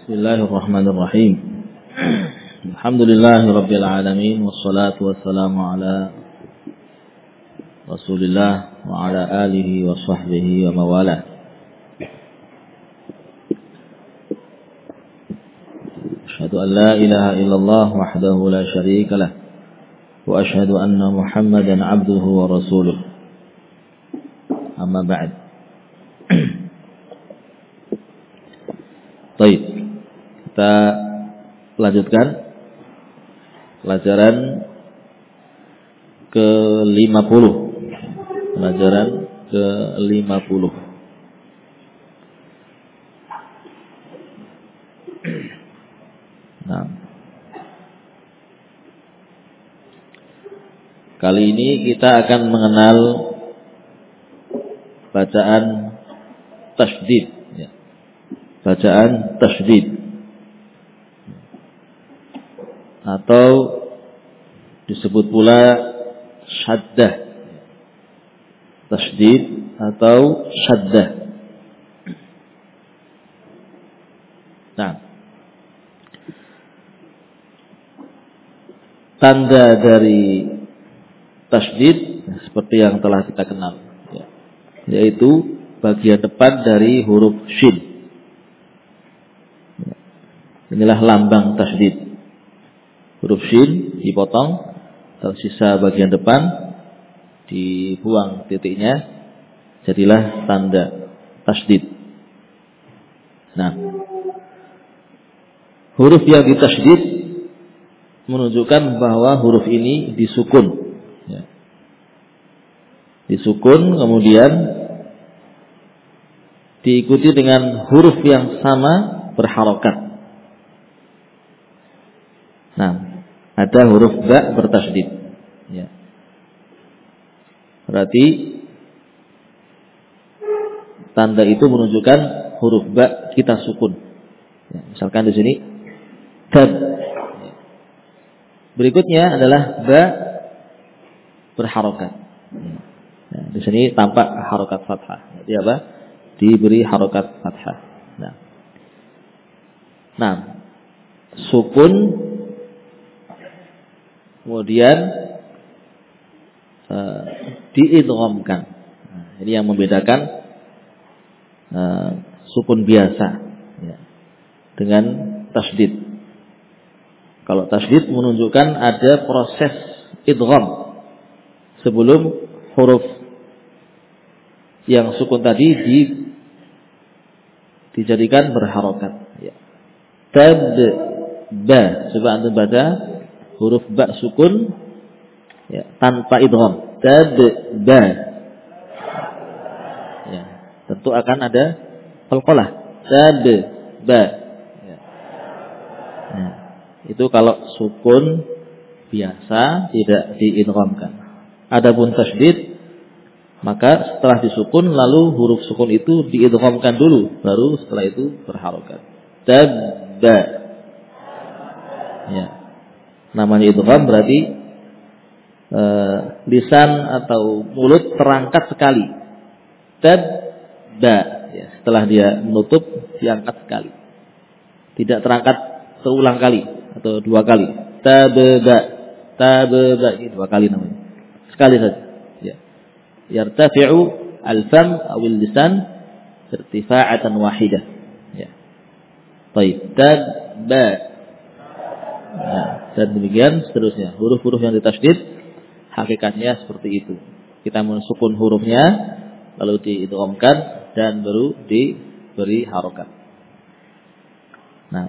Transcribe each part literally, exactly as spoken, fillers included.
Bismillahirrahmanirrahim. Alhamdulillahi rabbil alamin wassalatu wassalamu ala Rasulillah wa ala alihi wa sahbihi wa mawalah. Asyhadu an la ilaha illallah wahdahu la syarika lah wa asyhadu anna Muhammadan abduhu wa rasuluh. Amma ba'd. Baik. Kita lanjutkan pelajaran ke lima puluh. Pelajaran ke lima puluh. Nah. Kali ini kita akan mengenal bacaan tasydid, ya. Bacaan tasydid atau disebut pula syaddah. Tasydid atau syaddah. Nah, tanda dari tasydid seperti yang telah kita kenal, ya, yaitu bagian depan dari huruf shin. Ya. Inilah lambang tasydid. Huruf shin dipotong, tersisa bagian depan dibuang titiknya, jadilah tanda tasydid. Nah, huruf yang ditasydid menunjukkan bahwa huruf ini disukun, ya. Disukun kemudian diikuti dengan huruf yang sama berharokat. Nah, ada huruf ba bertasydid, ya. Berarti tanda itu menunjukkan huruf ba kita sukun. Ya, misalkan di sini tab. Berikutnya adalah ba berharokat. Ya, di sini tampak harokat fathah. Jadi apa? Diberi harokat fathah. Nah, nah sukun kemudian uh, diidghamkan. Nah, ini yang membedakan uh, sukun biasa, ya, dengan tasydid. Kalau tasydid menunjukkan ada proses idgham sebelum huruf yang sukun tadi di, dijadikan berharokat. Ya. Tab ba, coba antum baca huruf ba sukun, ya, tanpa idgham. Tab ba. Ya, tentu akan ada qalqalah. Tab ba. Ya. Nah, itu kalau sukun biasa tidak diidghamkan. Adapun tasydid, maka setelah disukun lalu huruf sukun itu diidghamkan dulu, baru setelah itu berharokat. Tab ba. Ya. Namanya idgham berarti e, lisan atau mulut terangkat sekali. Tab ba. Ya, setelah dia menutup diangkat sekali. Tidak terangkat seulang kali atau dua kali. Tab ba. Tab ba, ini dua kali namanya. Sekali saja. Ya. Yartafi'u al-fam awil lisan irtifa'atan wahidah. Ya. Baik. Tab ba. Nah, dan demikian seterusnya. Huruf-huruf yang ditasydid hakikatnya seperti itu. Kita mensukun hurufnya lalu diidghamkan dan baru diberi harokat. Nah,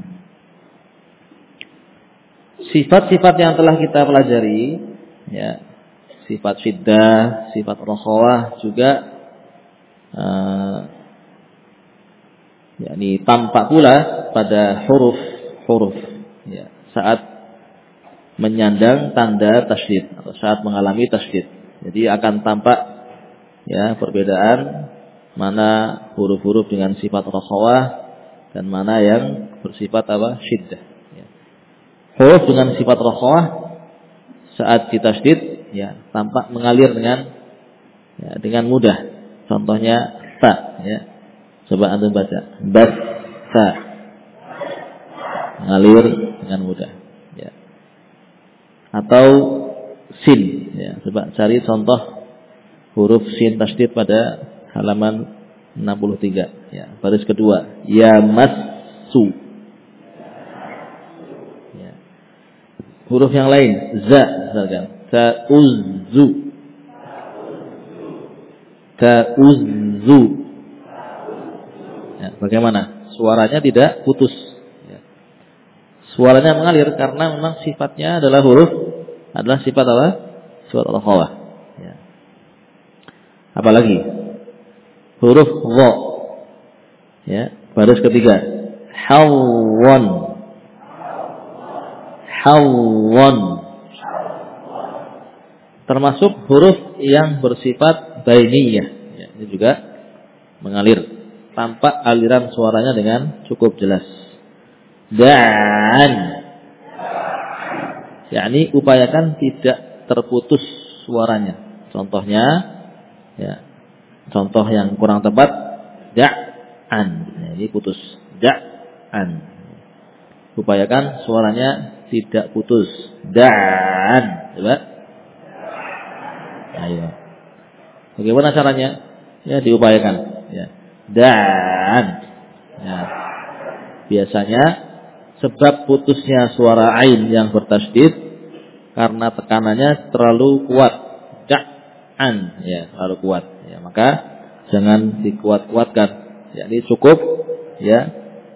sifat-sifat yang telah kita pelajari, ya, sifat syiddah, sifat rakhawah juga uh, yakni tampak pula pada huruf-huruf, ya, saat menyandang tanda tasydid atau saat mengalami tasydid. Jadi akan tampak, ya, perbedaan mana huruf-huruf dengan sifat rakhawah dan mana yang bersifat apa? Syiddah. Ya. Huruf dengan sifat rakhawah saat ditasydid, ya, tampak mengalir dengan, ya, dengan mudah. Contohnya ta, ya. Coba antum baca. Bas ta. mengalir dengan mudah. Ya. Atau sin. Ya. Coba cari contoh huruf sin tasydid pada halaman enam puluh tiga. Ya. Baris kedua. Yamassu. Ya. Huruf yang lain. Za. Misalkan. Ta'uzzu. Ta'uzzu. Ya. Bagaimana? Suaranya tidak putus. Ya. Suaranya mengalir karena memang sifatnya adalah huruf adalah sifat apa? Sifat al-khawah. Ya. Apalagi huruf dha. Ya, baris ketiga. Hawwan. Hawwan. Termasuk huruf yang bersifat bainiyah. Ya, ini juga mengalir tanpa aliran suaranya dengan cukup jelas. Dan yakni upayakan tidak terputus suaranya. Contohnya ya, contoh yang kurang tepat da'an. Ya, ini putus. Da'an. Upayakan suaranya tidak putus. Da'an. Coba. Ayo. Bagaimana caranya? Ya, diupayakan. Ya. Dan ya. Biasanya sebab putusnya suara ain yang bertasydid karena tekanannya terlalu kuat. Da'an ya, terlalu kuat. Ya, maka jangan dikuat-kuatkan. Ya, ini cukup ya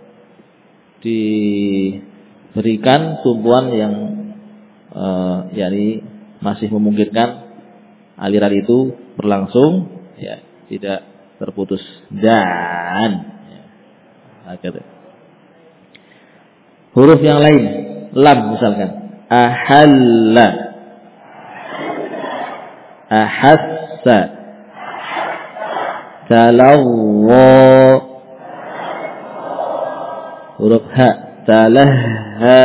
diberikan tumpuan yang eh, yakni masih memungkinkan aliran itu berlangsung ya, tidak terputus. Dan ya, akhirnya. Huruf yang lain, lam misalkan. Ahalla. Ahassa. Talawwa. Huruf ha. Talahha.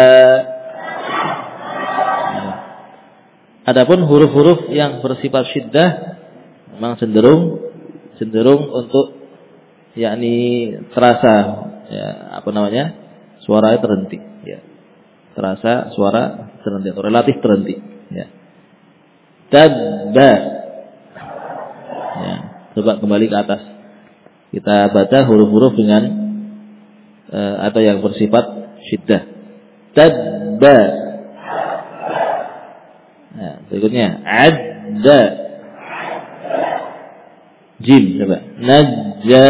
Adapun huruf-huruf yang bersifat syiddah memang cenderung cenderung untuk yakni terasa ya, apa namanya? Suara terhenti ya. Terasa suara terhenti atau relatif terhenti ya. Tabba. Ya, coba kembali ke atas. Kita baca huruf-huruf dengan uh, atau yang bersifat syiddah. Tabba. Nah, berikutnya adda. Jim coba. Najja.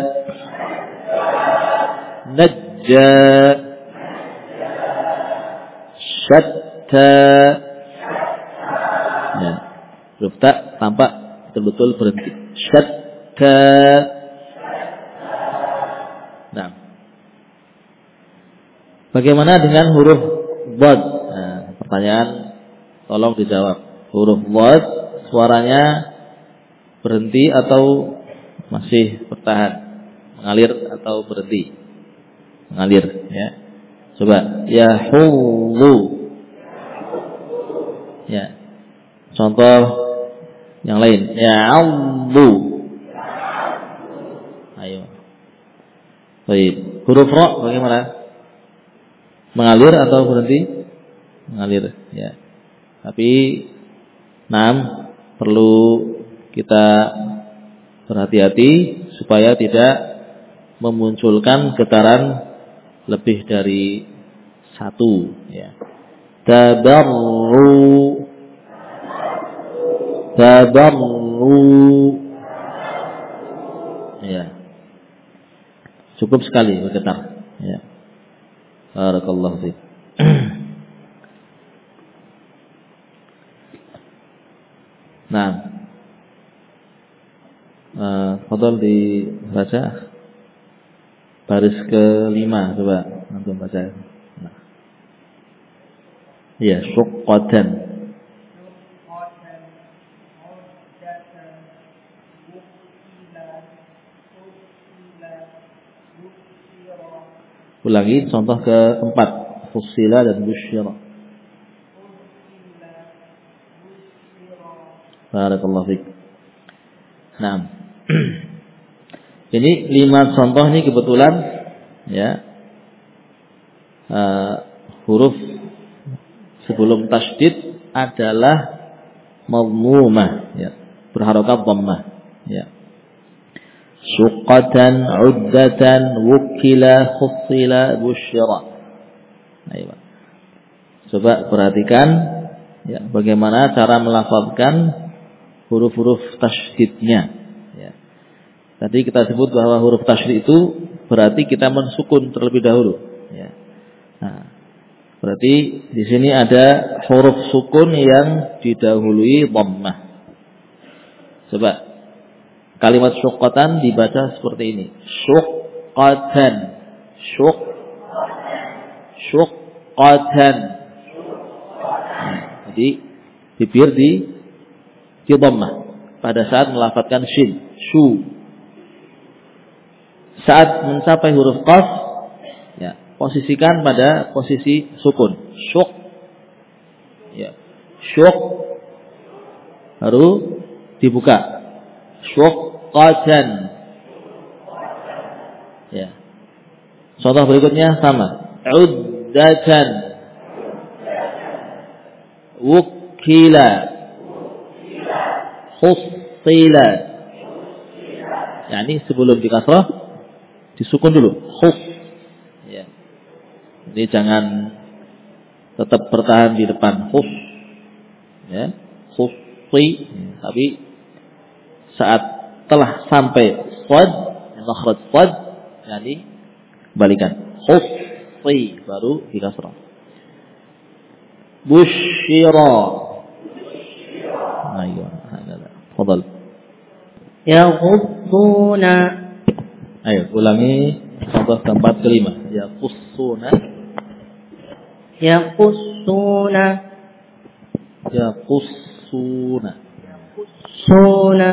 Najja. Syatta. Nah, huruf ta tampak betul-betul berhenti. Syatta. Nah, bagaimana dengan huruf dhad? Nah, pertanyaan tolong dijawab. Huruf dhad suaranya berhenti atau masih bertahan? Mengalir atau berhenti? Mengalir ya. Coba yahullu. Ya. Contoh yang lain. Ya'allu. Ayo. Baik. Huruf ra bagaimana? Mengalir atau berhenti? Mengalir ya. Tapi enam perlu kita berhati-hati supaya tidak memunculkan getaran lebih dari satu ya. Tabarru. Tabarru. Ya. Cukup sekali bergetar ya. Barakallahu fiik. Nah, uh, fadhal dibaca baris kelima, coba antum baca. Nah. Ya, syuqqatan. Ulangi contoh keempat, fussila dan busyira. Barakallahu fiik. Nah, ini lima contoh ini kebetulan ya uh, huruf sebelum tasydid adalah madmumah, ya, berharokat dhammah, ya. Syuqqatan, uddatan, wukila, khussila, busyra. Ayo. Coba perhatikan, ya, bagaimana cara melafazkan huruf-huruf tasydidnya, ya. Tadi kita sebut bahwa huruf tasydid itu berarti kita mensukun terlebih dahulu, ya. Nah, berarti di sini ada huruf sukun yang didahului dhammah. Coba kalimat syuqqatan dibaca seperti ini. Syuqqatan. Syuq Syuqqatan. Jadi bibir di di dhammah pada saat melafazkan shin, shu. Saat mencapai huruf qaf, ya, posisikan pada posisi sukun. Syuq. Ya. Syuq baru dibuka. Syuqqatan. Ya. Contoh berikutnya sama. Uddatan. Wukila. Khussila. Ya, ini sebelum dikasrah disukun dulu. Khuss. Ya. Jadi jangan tetap bertahan di depan khuss. Ya. Khussi, ya, tapi saat telah sampai shad, makhraj shad, yani balikan. Khussi baru dikasrah. Busyira. Ayo, hakaza. Fadal. Yaghudduna. Ayo, ulangi contoh keempat kelima. Yaqussuna. Yaqussuna. Yaqussuna. Yaqussuna.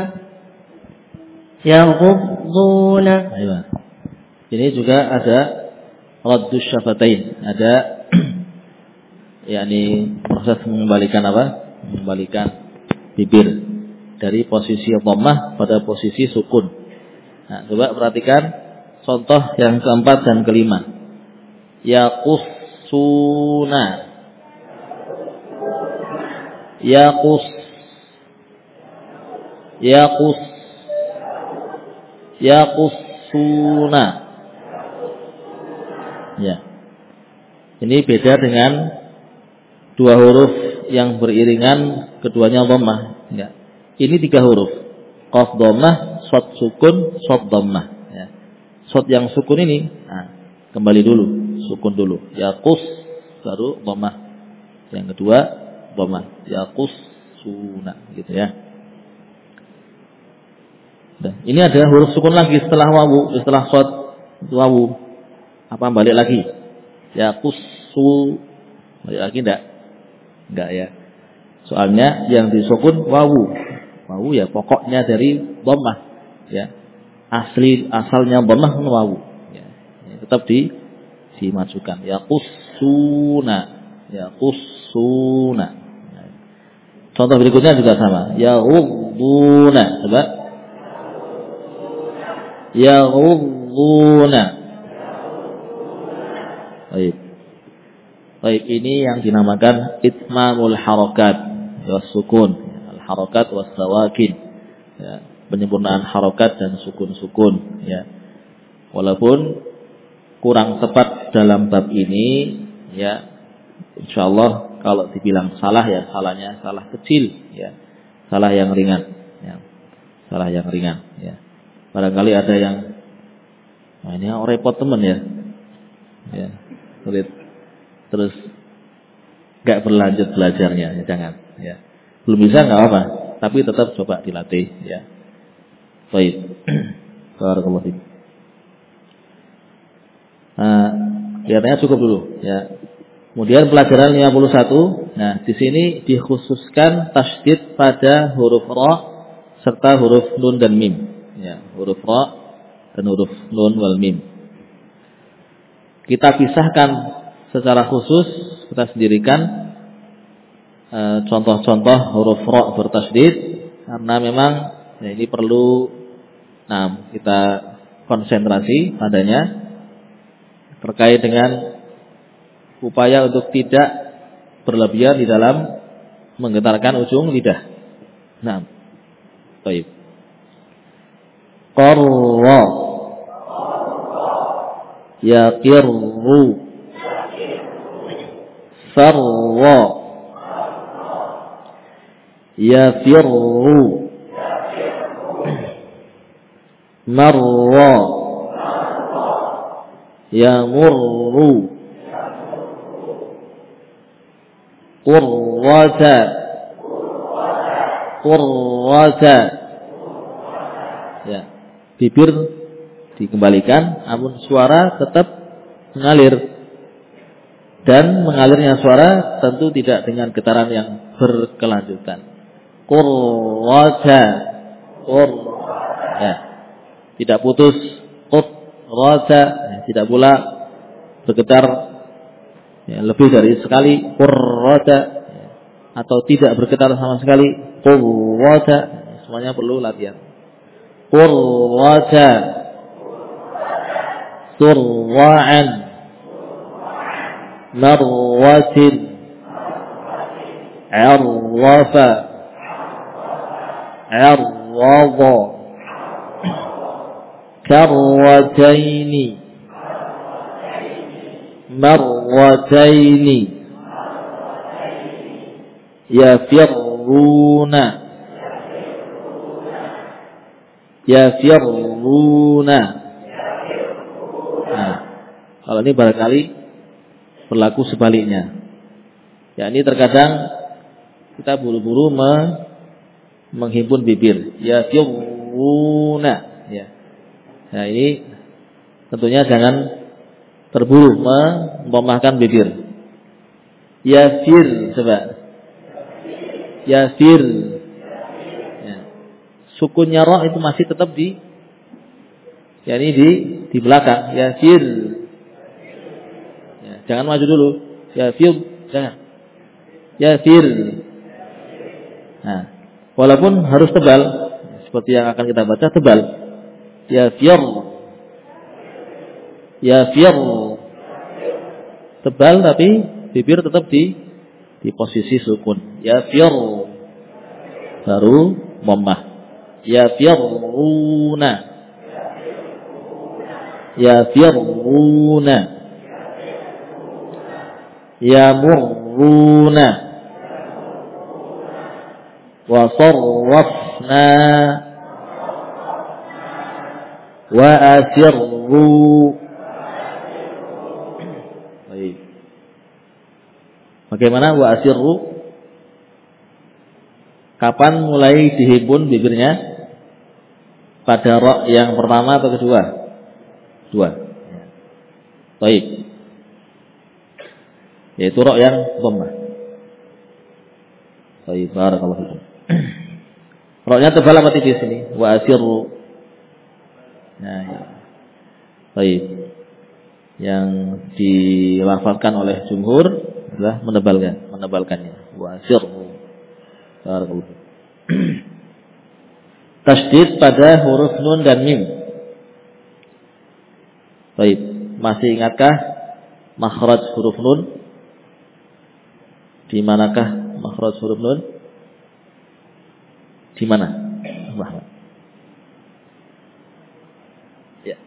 Yaghudduna. Ayo. Ini juga ada raddus syafatain, ada yakni proses mengembalikan apa? Mengembalikan bibir dari posisi dhammah pada posisi sukun. Nah, coba perhatikan contoh yang keempat dan kelima. Yaqussuna. Yaqus. Yaqus. Yaqussuna. Ya. Ini beda dengan dua huruf yang beriringan keduanya dhammah, ya. Ini tiga huruf. Qaf dhammah, shad sukun, shad dhammah, ya. Shad yang sukun ini, nah, kembali dulu, sukun dulu. Yaqus baru dhammah. Yang kedua dhammah. Yaqussuna, gitu ya. Nah, ini ada huruf sukun lagi setelah wawu, setelah shad wawu. Apa balik lagi? Yaqussu. Balik lagi enggak? Enggak ya. Soalnya yang disukun wawu. Wawu ya pokoknya dari dhammah, ya. Asli asalnya dhammah wawu, ya. Tetap di dimajukan. Yaqussuna. Yaqussuna. Contoh berikutnya juga sama. Yaghudduna. Coba. Yaghudduna. Baik. Baik, ini yang dinamakan itmamul harakat was sukun, al harakat was sawakin, ya, penyempurnaan harakat dan sukun-sukun, ya. Walaupun kurang tepat dalam bab ini, ya, insyaallah kalau dibilang salah, ya salahnya salah kecil, ya, salah yang ringan, ya, salah yang ringan, ya. Barangkali ada yang, nah ini orang repot teman, ya, ya. Sulit. Terus gak berlanjut belajarnya, ya jangan, ya. Belum bisa nggak apa-apa, tapi tetap coba dilatih, ya. Baik. Barakallahu fiik. Nah, kelihatannya cukup dulu, ya. Kemudian pelajaran lima puluh satu. Nah, di sini dikhususkan tasydid pada huruf ra serta huruf nun dan mim, ya. Huruf ra dan huruf nun wal mim. Kita pisahkan secara khusus, kita sendirikan e, contoh-contoh huruf ra bertasydid karena memang, ya, ini perlu, nah, kita konsentrasi padanya terkait dengan upaya untuk tidak berlebihan di dalam menggetarkan ujung lidah. Nah, baik. Qarra, yaqirru, farra, yafirru, marra, yamurru, qurrata, qurrata. Ya, bibir dikembalikan, namun suara tetap mengalir. Dan mengalirnya suara tentu tidak dengan getaran yang berkelanjutan. Qurrata, qur, ya, tidak putus. Qurrata, ya, tidak pula bergetar ya, lebih dari sekali. Qurrata, ya, atau tidak bergetar sama sekali. Qurrata, ya, semuanya perlu latihan. Qurrata, surwa'an, marwatin, arwafa, arwada, karwataini, marwataini, yafirruna, yafirruna. Nah, kalau ini barangkali berlaku sebaliknya. Ya, ini terkadang kita buru-buru me menghimpun bibir. Yafirruna. Ya. Nah, ini tentunya jangan terburu memomahkan bibir. Yafir, coba. Yafir. Ya. Sukunnya ra itu masih tetap di ya ini di di belakang. Yafir. Ya, jangan maju dulu. Yafir, jangan. Yafir. Nah, walaupun harus tebal seperti yang akan kita baca, tebal. Yafir. Yafir. Tebal tapi bibir tetap di di posisi sukun. Yafir. Baru dhammah. Yafiruna. Yafiruna. Yamurruna. Wa sarrafna. Wa asirru. Baik. Bagaimana wa asirru? Kapan mulai dihimpun bibirnya? Pada ra yang pertama atau kedua? Dua. Baik. Yaitu ra yang dhammah. Baik, barakallahu fikum. Ra-nya tebal apa tipis ini? Wa asirru. Nah, ya. Baik. Yang dilafalkan oleh jumhur adalah menebalkan, menebalkannya. Wa asirru. Barakallahu fikum. Tasydid pada huruf nun dan mim. Baik, masih ingatkah makhraj huruf nun? Di manakah makhraj huruf nun? Di mana? Muhammad. Ya.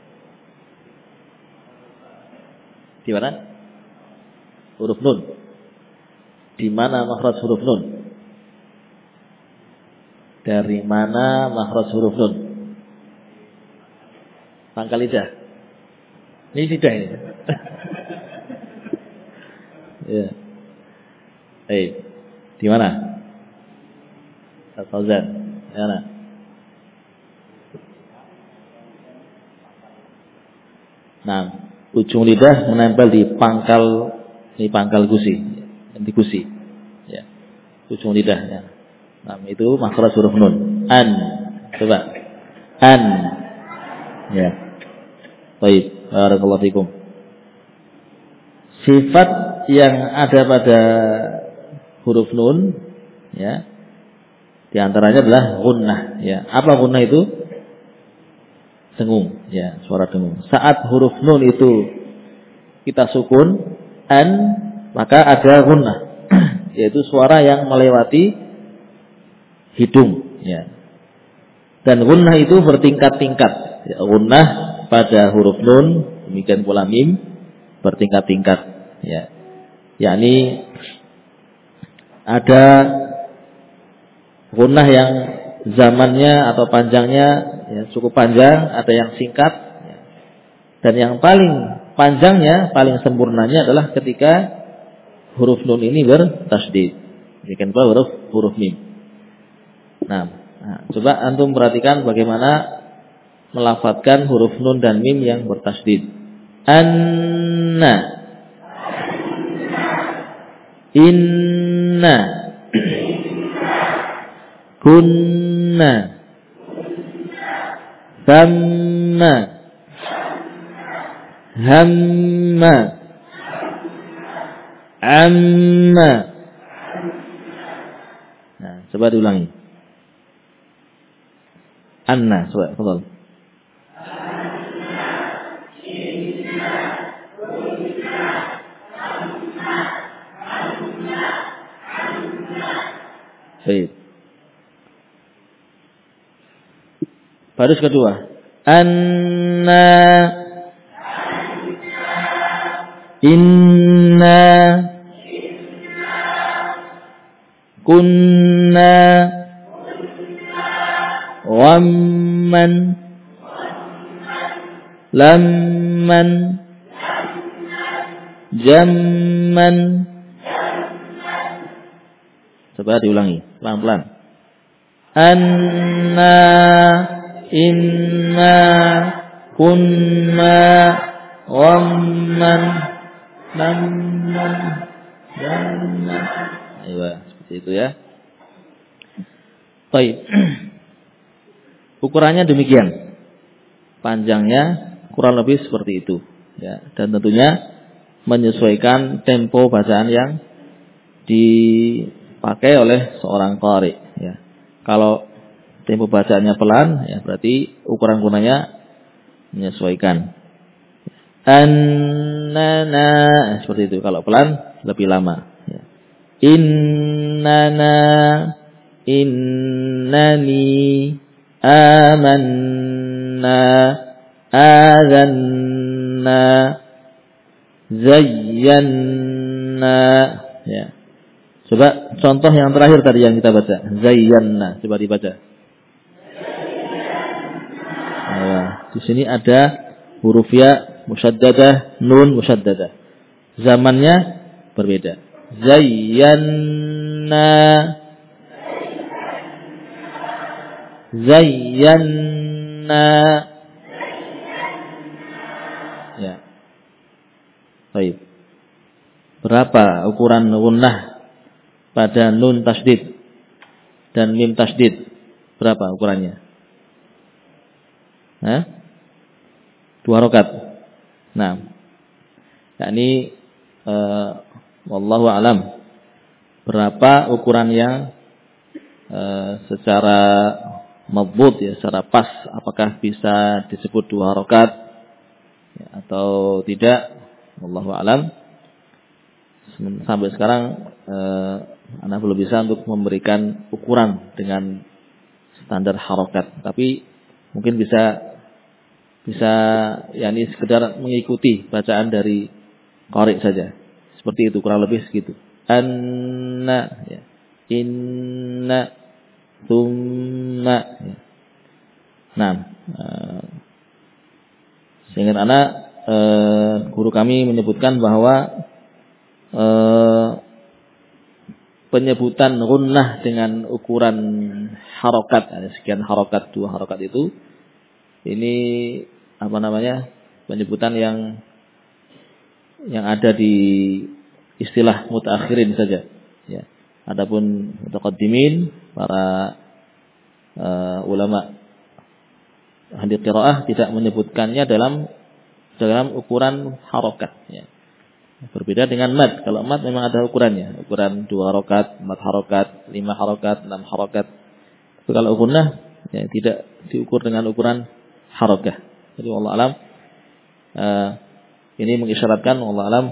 Di mana? Huruf nun. Di mana makhraj huruf nun? Dari mana makhraj huruf nun? Pangkal lidah. Ini lidah ini. Ya. Baik. Di mana? Ustaz Fauzan. Di mana? Nah, ujung lidah menempel di pangkal di pangkal gusi, di gusi. Ya. Ujung lidahnya. Nah, itu makhraj huruf nun. An. Coba. An. Ya. Baik. Barakallahu fikum. Sifat yang ada pada huruf nun, ya, di antaranya adalah gunnah. Ya. Apa gunnah itu? Dengung. Ya, suara dengung. Saat huruf nun itu kita sukun, an, maka ada gunnah, yaitu suara yang melewati hidung, ya. Dan gunnah itu bertingkat-tingkat. Ya, gunnah pada huruf nun, demikian pula mim bertingkat-tingkat, ya. Yakni ada gunnah yang zamannya atau panjangnya ya, cukup panjang, ada yang singkat, ya. Dan yang paling panjangnya, paling sempurnanya adalah ketika huruf nun ini bertasydid. Demikian pula huruf huruf mim. Nah, nah, coba antum perhatikan bagaimana melafadzkan huruf nun dan mim yang bertasydid. Anna, inna, kunna, thamma, hamma, amma. Nah, coba diulangi. Anna, coba, betul. Baik. Baris kedua. Anna, inna, kunna, wamman, lamman, jamman. Coba diulangi pelan-pelan. Anna, inna, kunna, wamman, lamman, jamman. Ayo, seperti itu ya. Baik. Ukurannya demikian. Panjangnya kurang lebih seperti itu, ya. Dan tentunya menyesuaikan tempo bacaan yang dipakai oleh seorang qari, ya. Kalau tempo bacaannya pelan, ya berarti ukuran gunanya menyesuaikan. Annana, seperti itu. Kalau pelan lebih lama, ya. Innana, innani, amanna, azanna, zayyanna, ya. Coba contoh yang terakhir tadi yang kita baca, zayyanna, coba dibaca. Nah, di sini ada huruf ya musyaddadah, nun musyaddadah. Zamannya berbeda. Zayyanna, zayyanna, ya. Baik. Berapa ukuran gunnah pada nun tasydid dan mim tasydid? Berapa ukurannya? Hah? Dua rakaat. Nah, yakni uh, wallahu alam, berapa ukuran yang uh, secara mabut, ya, secara pas, apakah bisa disebut dua rakaat, ya, atau tidak? Wallahu alam. Sampai sekarang uh, Anda belum bisa untuk memberikan ukuran dengan standar harokat, tapi mungkin bisa bisa yakni sekedar mengikuti bacaan dari qari saja. Seperti itu, kurang lebih segitu. Anna, ya. Inna, thumma, ya. Nah, uh, seingat anak uh, guru kami menyebutkan bahwa uh, penyebutan gunnah dengan ukuran harokat, ada sekian harokat, dua harokat itu, ini apa namanya, penyebutan yang yang ada di istilah mutaakhirin saja, ya. Adapun mutaqaddimin, para uh, ulama ahli qiraah tidak menyebutkannya dalam dalam ukuran harokat, ya. Berbeda dengan mad. Kalau mad memang ada ukurannya, ukuran dua harokat, empat harokat, lima harokat, enam harokat. Tapi kalau gunnah, ya, tidak diukur dengan ukuran harokah. Jadi wallahu alam, uh, ini mengisyaratkan wallahu alam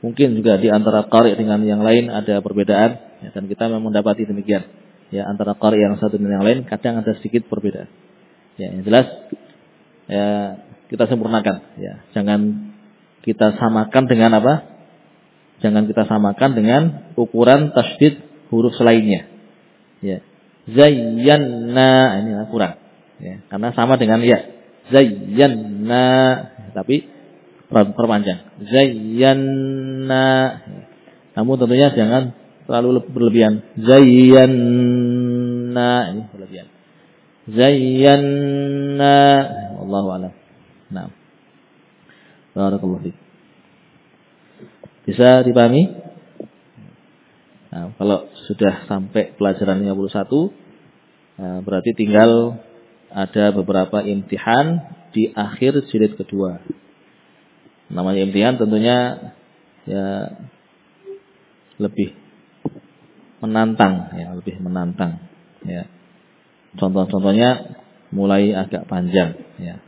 mungkin juga di antara qari dengan yang lain ada perbedaan, ya, dan kita memang mendapati demikian. Ya, antara qari yang satu dan yang lain kadang ada sedikit perbedaan. Ya, yang jelas ya kita sempurnakan, ya. Jangan kita samakan dengan apa? Jangan kita samakan dengan ukuran tasydid huruf selainnya. Ya. Zayyana ini kurang. Ya, karena sama dengan ya. Zayyana tapi perpanjang. Zayyana. Namun tentunya jangan terlalu berlebihan. Zayyana ini berlebihan. Zayyana wallahu a'lam. Nah. Barakallahu fiik. Bisa dipahami? Nah, kalau sudah sampai pelajaran lima puluh satu, nah, berarti tinggal ada beberapa imtihan di akhir jilid kedua. Namanya imtihan tentunya ya lebih menantang, ya lebih menantang. Ya. Contoh-contohnya mulai agak panjang. Ya.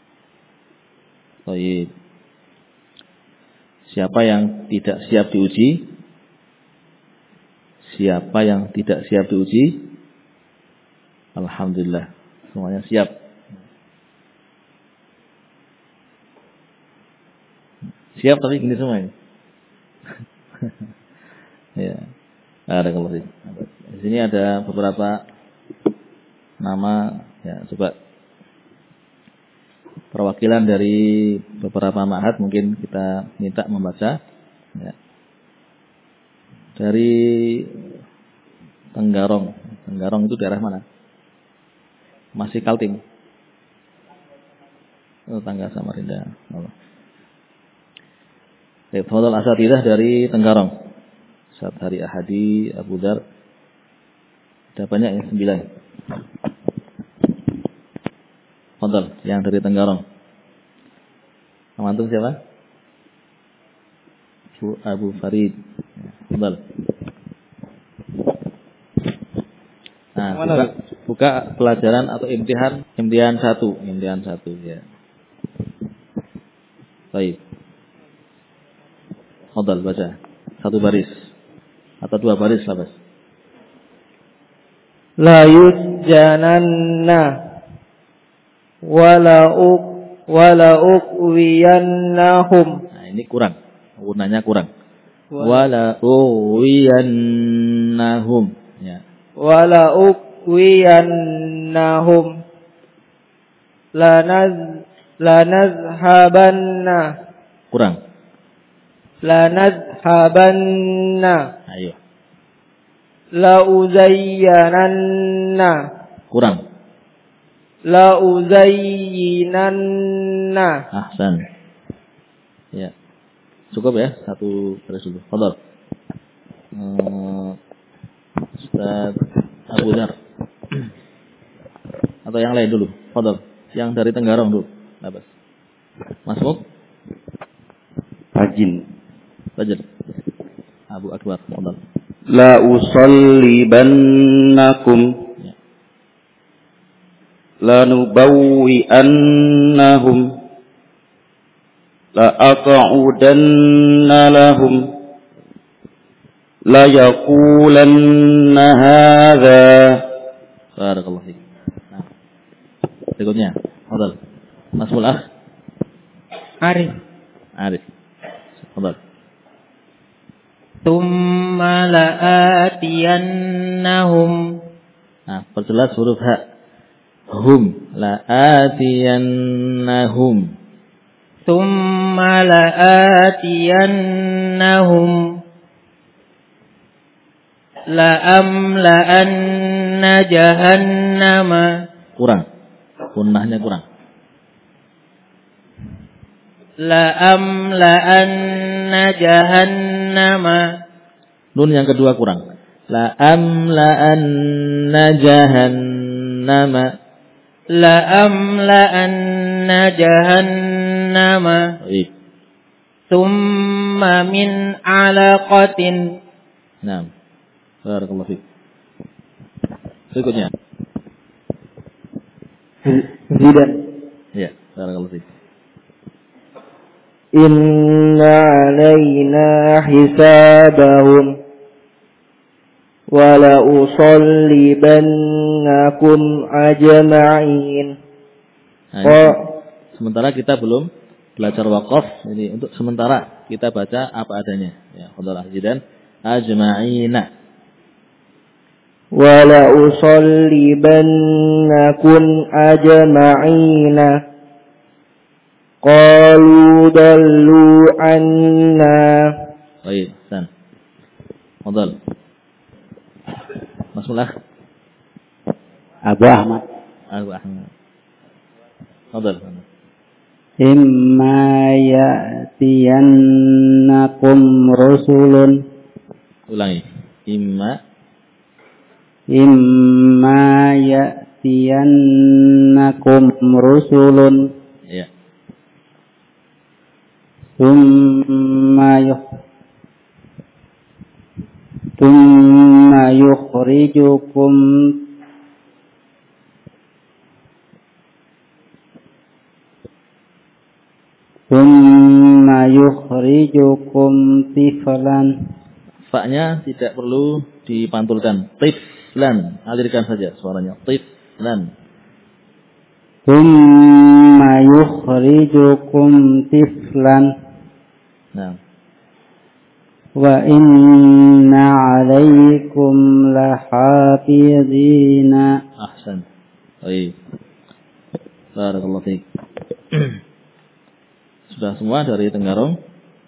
Baik. Siapa yang tidak siap diuji? Siapa yang tidak siap diuji? Alhamdulillah, semuanya siap. Siap tapi gini semua ini. Ya, ada kalau di sini ada beberapa nama. Ya, coba perwakilan dari beberapa ma'had mungkin kita minta membaca. Ya. Dari Tenggarong. Tenggarong itu daerah mana? Masih Kaltim. Oh, Tangga Samarinda. Allah. Fadhil asatidzah dari Tenggarong. Ustaz Hari Ahadi, Abu Dar. Ada banyak ya, sembilan. Fadhil yang dari Tenggarong. Nama antum siapa? Abu Farid. Fadhil. Nah, buka, buka pelajaran atau imtihan, imtihan satu, imtihan satu ya. Baik. Fadhil baca satu baris atau dua baris lah, Bas. La yusjananna wala uq wala uqwiyannahum. Nah, ini kurang. Gunanya kurang. Wala uqwiyannahum. Ya. Wala uqwiyannahum lanaz lanazhabanna. Kurang. Lanazhabanna. Ayo. La uzayyananna. Kurang. La uzayyinanna. Ahsan. Ya. Cukup ya, satu baris dulu. Fadhil. Hmm, Ustaz Abu Dar. Atau yang lain dulu. Fadhil. Yang dari Tenggarong dulu. Labas. Masuk. Rajin. Fajr. Abu Akbar. Fadhil. La usallibannakum. Ya. La nubawwi'annahum. La aq'udanna lahum. La yaqulanna hadha. Barakallahu fiik. Nah. Berikutnya. Fadhil. Masmul akh. Arif. Arif. Fadhil. Tsumma la'atiyannahum. Nah, perjelas huruf ha. Hum. La'atiyannahum. Tsumma la'atiyannahum. La'amla'anna jahannama. Kurang. Gunnahnya kurang. La'amla'anna jahannama. Nun yang kedua kurang. La'amla'anna jahannama. La'amla'anna jahannama. Baik. Tsumma min 'alaqatin. Nah. Barakallahu fiik. Berikutnya. Zidan. Ya, barakallahu fiik. inna alaina hisabahum wa la usallibannakum ajma'in. Nah, sementara kita belum belajar waqaf, ini untuk sementara kita baca apa adanya. Ya, qadar dan ajma'ina. Wa la usallibannakum ajma'ina. Qalu dallu anna. Baik, dan qadar. Mas'ulah Abu Ahmad. Abu Ahmad. Qadar. Imma ya'tiyannakum rusulun. Ulangi. Imma Imma ya'tiyannakum rusulun. Ya. Thumma yuh Thumma yukhrijukum Thumma yukhrijukum tiflan. Fa-nya tidak perlu dipantulkan. Tiflan, alirkan saja suaranya. Tiflan. Thumma yukhrijukum tiflan. Nah. Wa inna 'alaikum lahafizina. Ahsan. Baik. Barakallahu fiik. Sudah semua dari Tenggarong?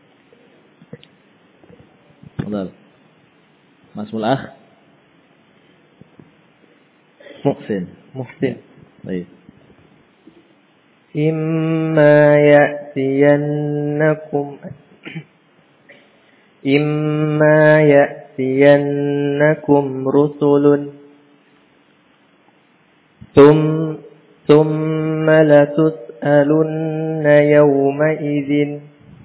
Betul. Mas Mul'akh? Muhsin. Muhsin. Baik. Imma ya'tiyannakum Imma ya'tiyannakum rusulun Thum Thumma latus'alunna yawma idzin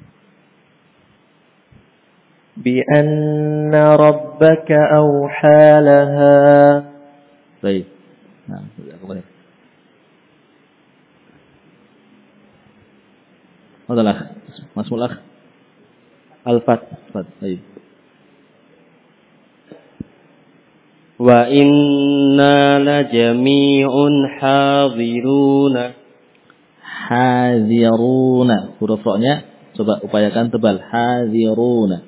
bi anna rabbaka awha laha. Baik. Nah, boleh. Adalah Mas Mul'akh. Al-Fat. Fat. Baik. Wa inna lajami'un hadiruna. Hadiruna. Huruf ra-nya coba upayakan tebal. Hadiruna.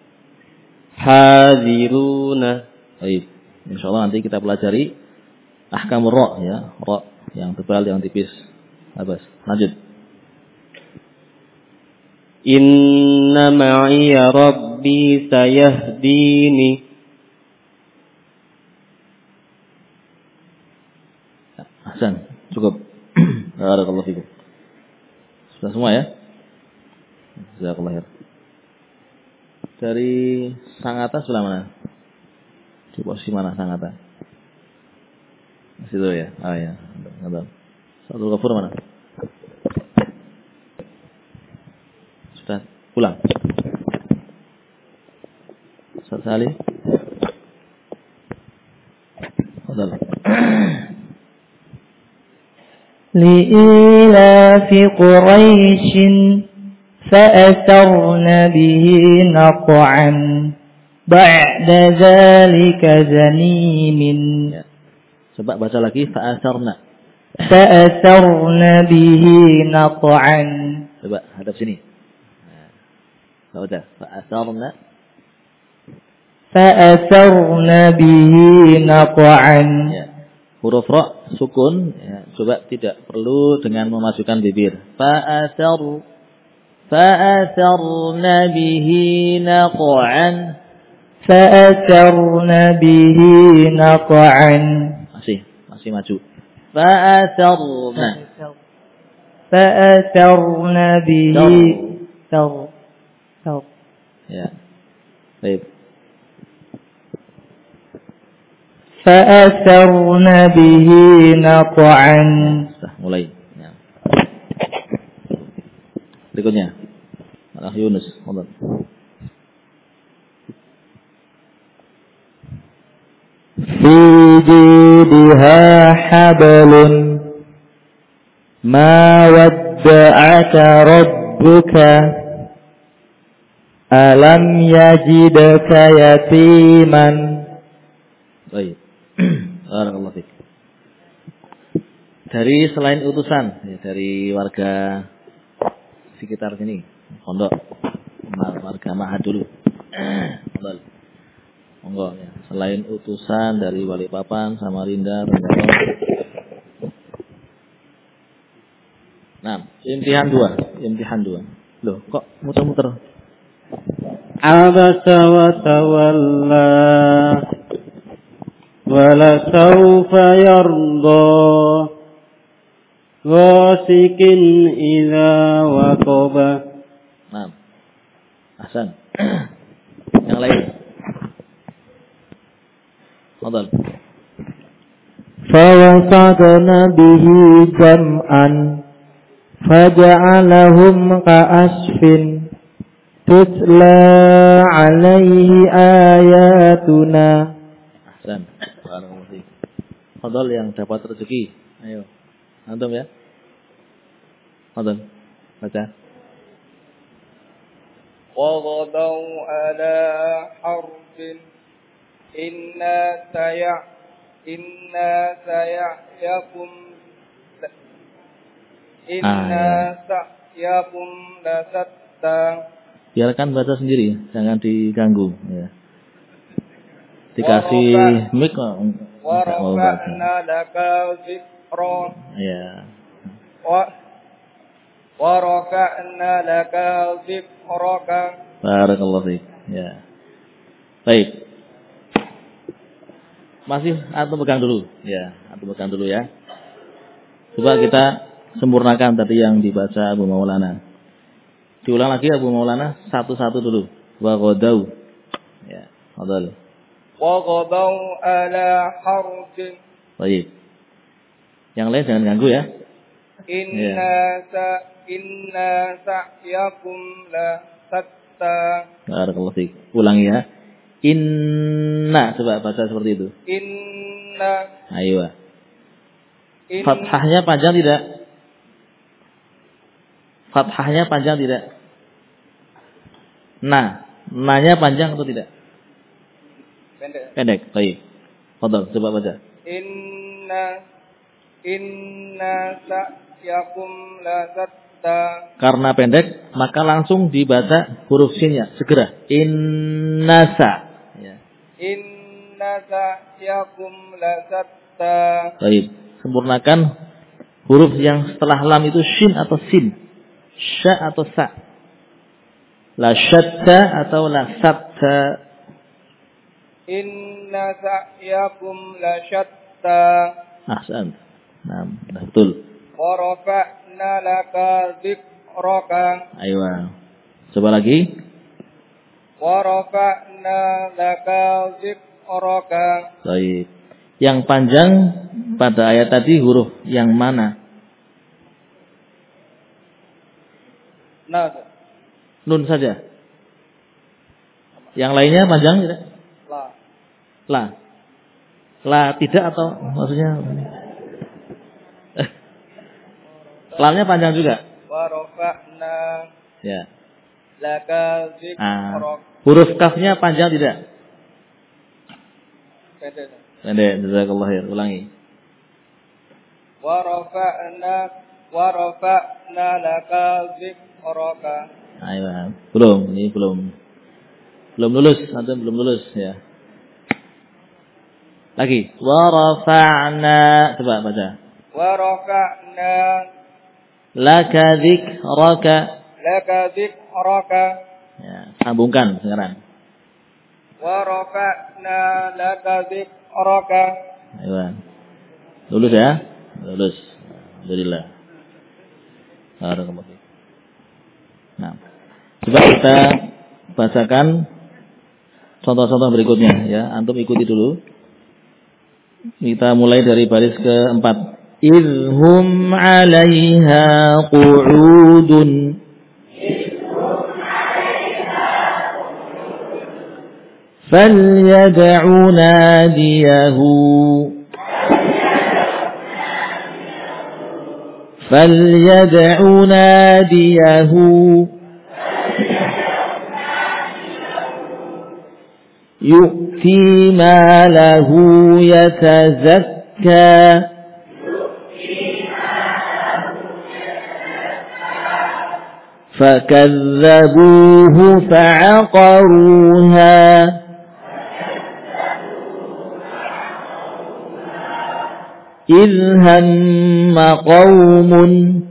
Hadiruna. Baik. Insyaallah nanti kita pelajari ahkamur ra ya, ra yang tebal yang tipis. Habis. Lanjut. Inna ma'iya rabbi sayahdini. Hasan, cukup. Barakallahu fikum. Sudah semua ya? Jazakallahu khair. Dari Sangatta sebelah mana? Di posisi mana Sangatta? Di situ ya? Ah ya. Ada. Satu Ghafur mana? Sudah pulang. Ustaz Ali. Fadal. لإيلاف قريش فأثرن به نقعا بعد ذلك زنيم. Ya. Coba baca lagi fa'asarna. Fa'asarna bihi naq'an. Coba hadap sini. Nah, udah fa'asarna. Fa'asarna bihi naq'an. Ya. Huruf ra sukun ya. Coba tidak perlu dengan memasukkan bibir. Fa'asar fa'asarna bihi naq'an. Fa'asarna bihi naq'an. Masih, masih maju. Fa'asarna. Fa'asarna bihi tar. Tar. Ya. Baik. Fa'asarna bihi naq'an. Sudah mulai. Ya. Berikutnya. Malah Yunus. Mohon. Fi jidha hablun ma wadda'aka rabbuka. Alam yajidka yatiman. Baik. Barakallahu fiik. Dari selain utusan, ya, dari warga sekitar sini, pondok, warga Mahat dulu. Pondok. Monggo ya. Selain utusan dari Balikpapan, Samarinda, Renggong. Nah, imtihan dua, imtihan dua. Loh, kok muter-muter? Abasa wa tawalla wala sawfa yarda ghasikin idza waqaba. Nah, Hasan. Yang lain. Fadal. Fawasatna bihi jam'an faja'alahum ka'asfin tutla alaihi ayatuna. Ahsan. Barakallahu fiik. Fadal yang dapat rezeki. Ayo. Antum ya. Fadal. Baca. Wa ghadaw ala harfin inna saya inna sayakum inna sa'yakum lasatta. Biarkan baca sendiri, jangan diganggu ya. Dikasih mic kok enggak mau baca. Laka zikra. Ya. Wa wa rafa'na laka zikraka. Barakallahu fiik. Ya. Baik. Masih antum pegang dulu. Ya, antum pegang dulu ya. Coba kita sempurnakan tadi yang dibaca Abu Maulana. Diulang lagi Abu Maulana satu-satu dulu. Wa ghadau. Ya, fadhal. Wa ghadaw ala harfin. Baik. Yang lain jangan ganggu ya. Inna ya. sa inna sa'yakum la satta. Barakallahu fiik. Ulangi ya. Inna, coba baca seperti itu. Inna. Ayo. In, Fathahnya panjang tidak? Fathahnya panjang tidak? Nah, nanya panjang atau tidak? Pendek. Pendek. Baik. Fadhal, coba baca. Inna inna sa'yakum la satta. Karena pendek, maka langsung dibaca huruf sinnya segera. Innasa. Ya. Inna sa'yakum la satta. Baik. Sempurnakan huruf yang setelah lam itu shin atau sin. Sya atau sa. La syatta atau la satta. Inna sa'yakum la syatta. Ahsan. Nah, betul. Wa rafa'na laka zikraka. Ayo. Coba lagi. Wa rafa'na laka zikraka. Baik. Yang panjang pada ayat tadi huruf yang mana? Nah, Nun saja. Yang lainnya panjang tidak? la. La. La tidak atau maksudnya? Lamnya panjang juga. Wa rafa'na Ya. laka Ah. zikraka. Huruf kafnya panjang tidak? Pendek. Pendek. Jazakallahu khair. Ulangi. Wa rafa'na wa rafa'na laka zikraka. Ayo. Belum, ini belum. Belum lulus, antum belum lulus ya. Lagi. Wa rafa'na, coba baca. Wa rafa'na Laka dzikraka. laka zikraka. Ya, sambungkan sekarang. Wa rafa'na laka zikraka. Ayo. Lulus ya? Lulus. Alhamdulillah. Barakallahu. Nah, coba kita bacakan contoh-contoh berikutnya ya. Antum ikuti dulu. Kita mulai dari baris keempat. Idhum 'alaiha qu'udun. Falyad'u nadiyahu. فليدع ناديه yu'ti malahu yatazakka fakadzabuhu fa'aqaruha idh hamma qaumun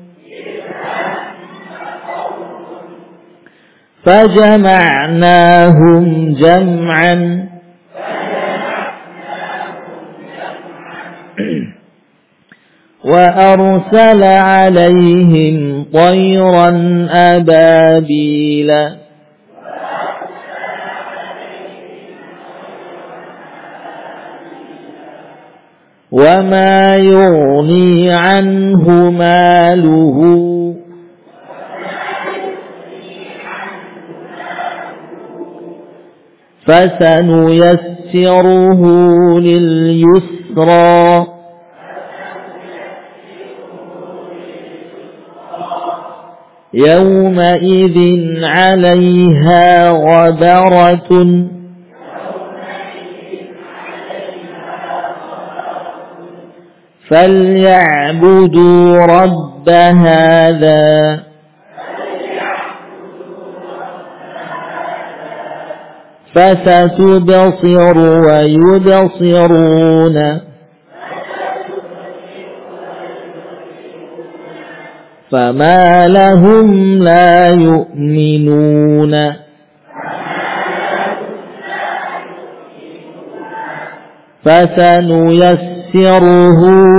فجمعناهم جمعا وأرسل عليهم طيرا أبابيل وما يغني عنه ماله فسنيسره لليسرى يومئذ عليها غبرة فليعبدوا رب هذا فستبصر ويبصرون فما لهم لا يؤمنون فسنيسره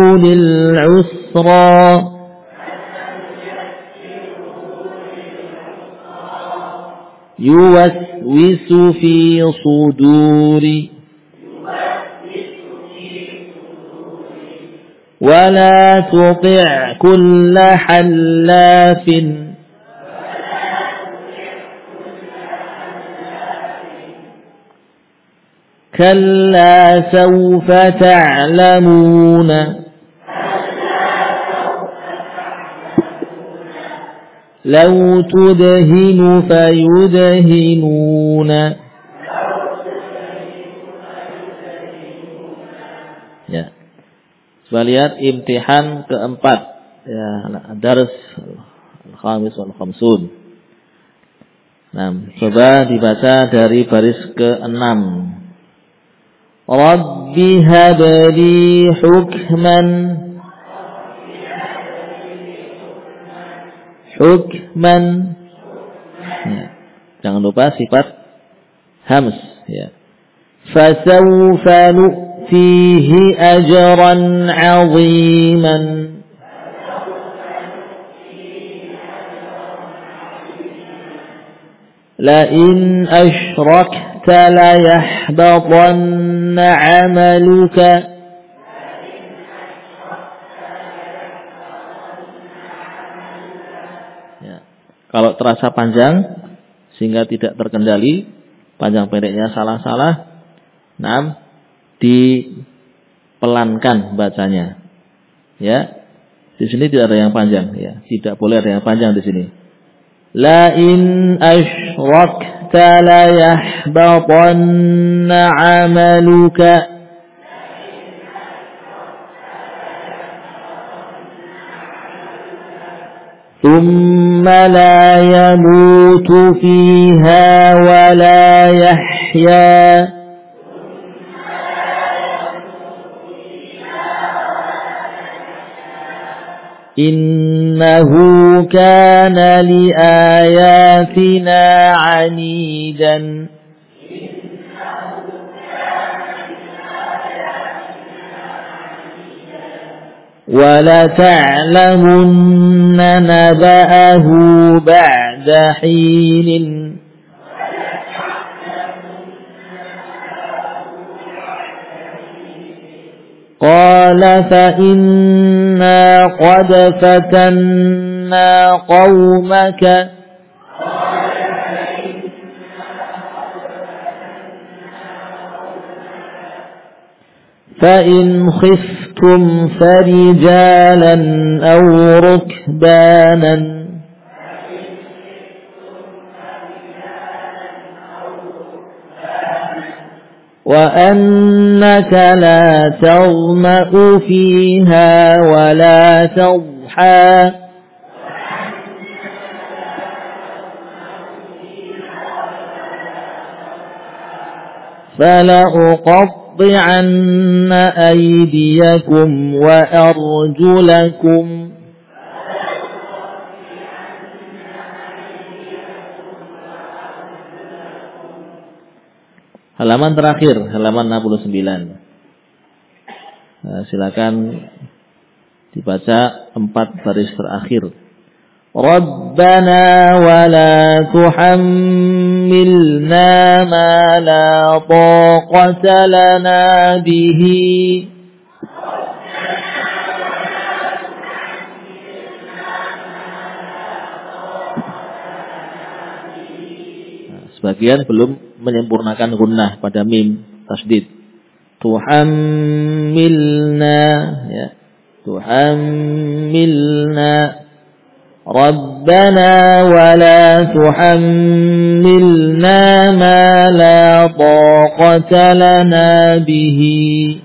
للعسرى يوسوس في صدور ولا تطع كل حلاف كلا سوف تعلمون لو تدهن فيدهنون. Ya. Coba lihat imtihan keempat. Ya, dars al-khamis wal khamsun. Nah, coba dibaca dari baris keenam. Rabbi habli hukman hukman. Ya. Jangan lupa sifat hams, ya. Fasawfa nu'tihi ajran 'aziman. La in asyrakta la yahbatanna 'amaluka. Kalau terasa panjang sehingga tidak terkendali, panjang pendeknya salah-salah, nah dipelankan bacanya. Ya. Di sini tidak ada yang panjang, ya. Tidak boleh ada yang panjang di sini. La in asyrakta la yahbatanna 'amaluka. ثم لا يموت فيها ولا يحيا إنه كان لآياتنا عنيدا. وَلَتَعْلَمُنَّ نَبَأَهُ بَعْدَ حِينٍ. قَالَ فَإِنَّا قَدْ فَتَنَّا قَوْمَكَ فَإِنْ خِفْتُمْ فَرِجَالًا أَوْ رُكْبَانًا وأنك لا تظمأ فيها ولا تضحى فلأقطعن أيديكم وأرجلكم Halaman terakhir, halaman enam puluh sembilan. Nah, silakan dibaca empat baris terakhir. Rabbana wa la tuhammilna ma la taqata lana bihi. Sebagian belum menyempurnakan gunnah pada mim tasdid. Tuhammilna ya. Tuhammilna Rabbana wa la tuhammilna ma la taqata lana bihi.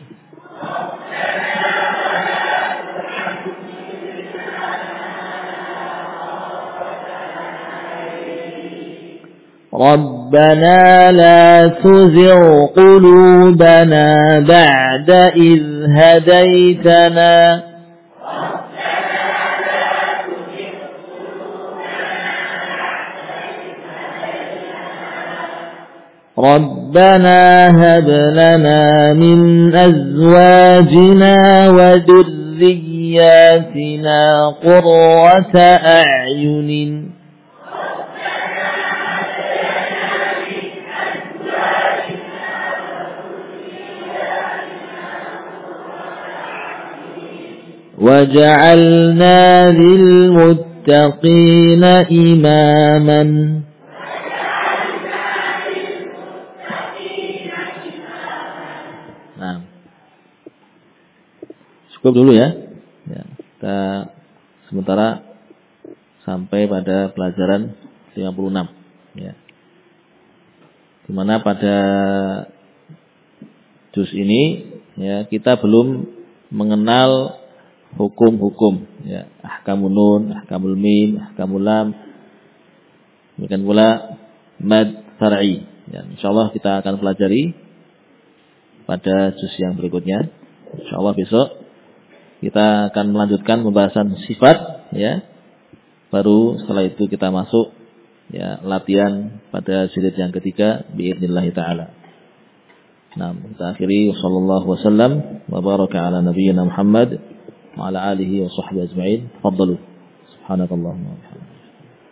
ربنا لا تزغ قلوبنا بعد إذ هديتنا ربنا هب لنا من أزواجنا وذرياتنا قرة أعين وجعلنا للمتقين إماما. Nah, cukup dulu ya. Ya, kita sementara sampai pada pelajaran lima puluh enam. Ya, dimana pada juz ini ya kita belum mengenal hukum-hukum ya, ahkamun nun, ahkamul mim, ahkamul lam, demikian pula mad far'i. Ya, insyaallah kita akan pelajari pada juz yang berikutnya. Insyaallah besok kita akan melanjutkan pembahasan sifat ya. Baru setelah itu kita masuk ya latihan pada jilid yang ketiga biidznillah taala. Nah, kita akhiri sallallahu wasallam wa baraka ala nabiyyina Muhammad wa ala alihi wa sahbihi ajma'in. Tafadhalu. Subhanakallahumma wa bihamdika.